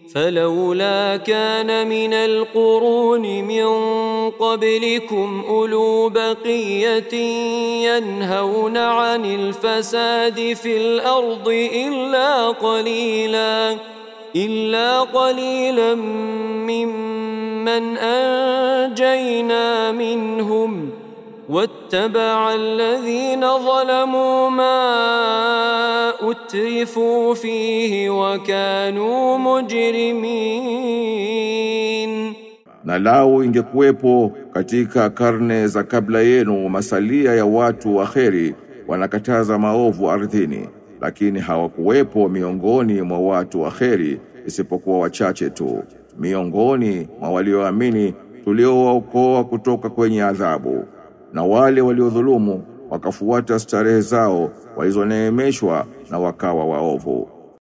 فلولا كان من القرون من قبلكم أولو بقية ينهون عن الفساد في الأرض إلا قليلا ممن أنجينا منهم واتبع الذين ظلموا ما أترفوا فيه وكانوا مجرمين. Na lau ingekuwepo katika karne za kabla yenu masalia ya watu waheri wanakataza maovu ardhini, lakini hawakuwepo miongoni mwa watu waheri isipokuwa wachache tu miongoni mwa walioamini tuliowaokoa kutoka kwenye adhabu, na wale waliodhulumu wakafuata starehe zao walizoneemeshwa na wakawa waovu.